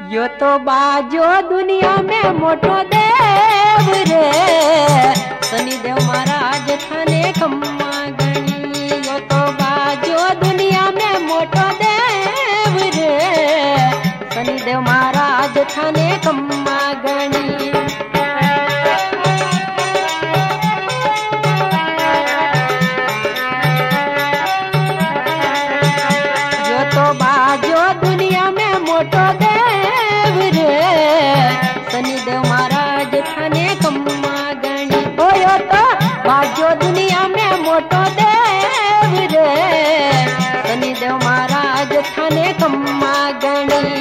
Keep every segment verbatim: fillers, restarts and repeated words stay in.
यो तो बाजो दुनिया में मोटो देव रे, शनिदेव महाराज थाने खम्मा गणी। यो तो बाजो दुनिया में मोटो देव रे, शनिदेव महाराज थाने खम्मा गणी। यो तो बाजो दुनिया में मोटो देव रे, शनिदेव महाराज थाने खम्मा गणी। ओ यो तो बाजो दुनिया में मोटो देव रे, शनिदेव महाराज थाने खम्मा गणी।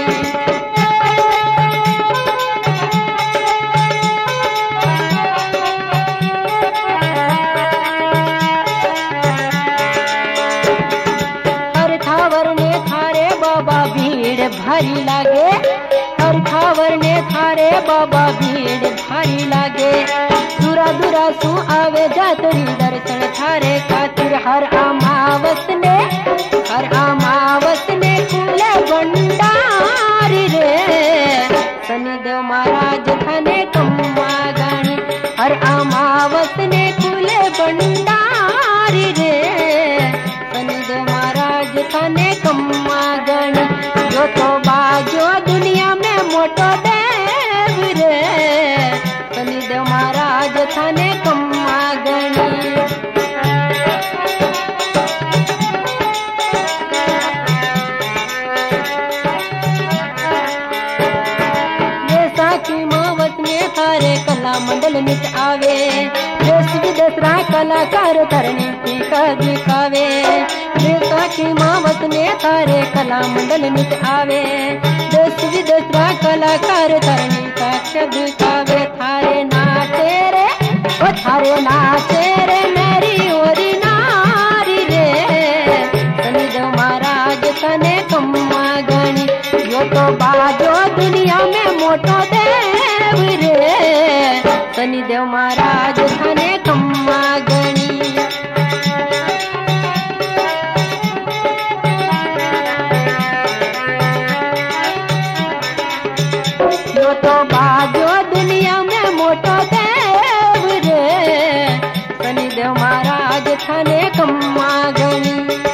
भारी लागे हर खावर ने थारे बाबा भीड़ भारी लागे। दूरा दूरा सु आवे जातरी दर्शन थारे खातिर। हर अमावस ने हर अमावस ने खुले भंडारी रे, शनिदेव महाराज थाने खम्मा गणी। हर अमावस ने खुले भंडारी रे, शनिदेव महाराज थाने खम्मा गणी। यो तो बाजो दुनिया में मोटो देव रे, शनिदेव महाराज थाने खम्मा गणी। जैसा कि मावत में थारे कला मंडल नित आवे, देश विदेश रा कलाकार तरनी का दिखावे। जैसा कि मावत में थारे कला मंडल नित आवे, देश विदेश रा कलाकार तरनी का दिखावे। थारे नाचे रे ओ थारे नाचे रे मेरी ओरी नारी रे, शनिदेव महाराज थाने खम्मा गणी। यो तो बाजो दुनिया में मोटो देव रे, शनिदेव महाराज थाने खम्मा गणी। यो तो बाजो दुनिया में मोटो देव रे, शनिदेव महाराज थाने खम्मा गणी।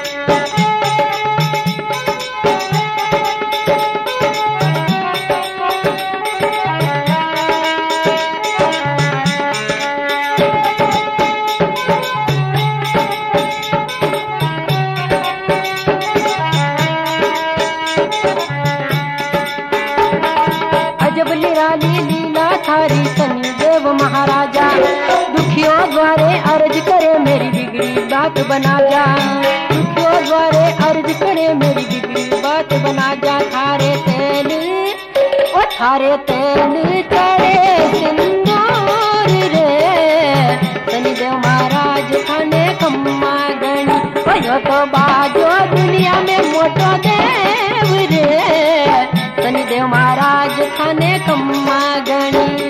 निराली लीला थारी शनिदेव महाराजा। दुखियों द्वारे अर्ज करे मेरी बिगड़ी बात बना जा, दुखियों द्वारे अर्ज करे मेरी बिगड़ी बात बना जा। थारे तेल ओ थारे तेल चढ़े सिंदूर रे, शनिदेव महाराज थाने खम्मा गणी। ओ यो तो बाजो दुनिया में मोटो देव रे, शनिदेव महाराज थाने खम्मा गणी।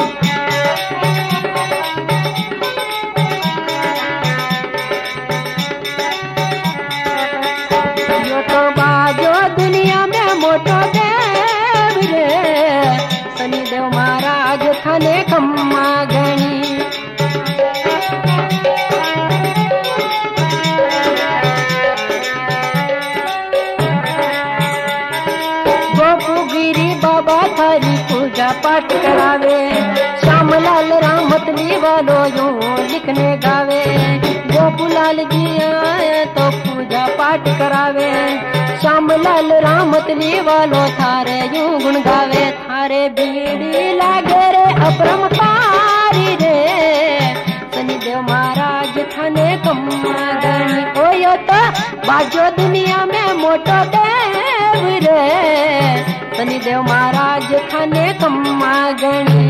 यो तो बाजो दुनिया में मोटो देव रे, शनिदेव महाराज थाने खम्मा गणी। बाबा थारी पूजा पाठ करावे, श्यामलाल रामतली वालों यूं लिखने गावे। गोपुलाल जी आए तो पूजा पाठ करावे, श्यामलाल रामतली वालों थारे यूं गुण गावे। थारे बीड़ी लागे रे अपरम पारी रे, शनिदेव महाराज थाने खम्मा गणी। ओ यो तो बाजो दुनिया में मोटो देव रे, शनिदेव महाराज थाने खम्मा गणी।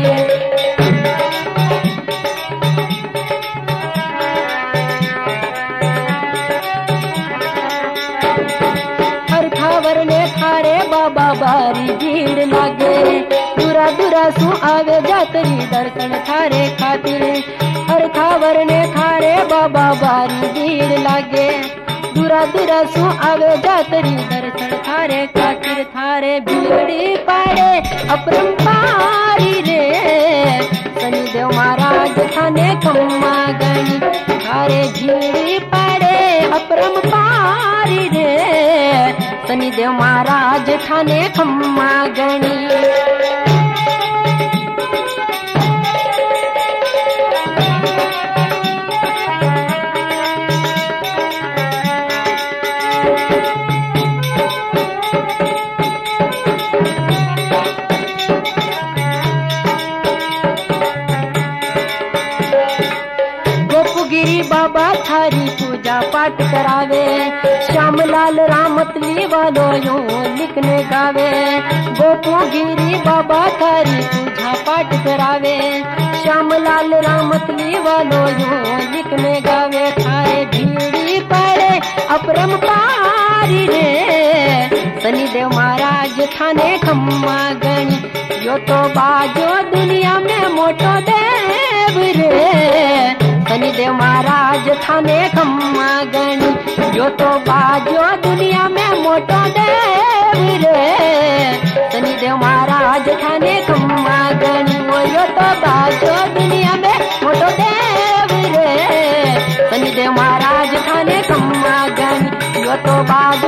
हर खावर ने थारे बाबा बारी भीड़ लागे। दूरा दूरा सु आवे जातरी दर्शन थारे खातिर। हर खावर ने थारे बाबा बारी भीड़ लागे। दूरा दूरा सु आवे जातरी दर्शन थारे खातिर थारे भीड़ी पड़े अपरंपारी रे। शनिदेव महाराज थाने खम्मा गणी थारे भीड़ी पड़े अपरंपारी रे। शनिदेव महाराज थाने खम्मा गणी। गिरी बाबा थारी पूजा पाठ करावे। श्यामलाल रामतली वालो यूं लिखने गावे। गोपुगिरी बाबा थारी पूजा पाठ करावे। श्यामलाल रामतली वालो यूं लिखने गावे। थारे भीड़ी पड़े अपरंपारी रे। शनिदेव महाराज थाने खम्मा गणी यो तो बाजो दुनिया में मोटो देव रे। शनिदेव महाराज थाने खम्मा गणी जो तो बाजो दुनिया में मोटो देव रे। शनिदेव महाराज थाने खम्मा गणी वो यो तो बाजो दुनिया में मोटो देव रे। शनिदेव महाराज थाने खम्मा गणी यो तो बाजो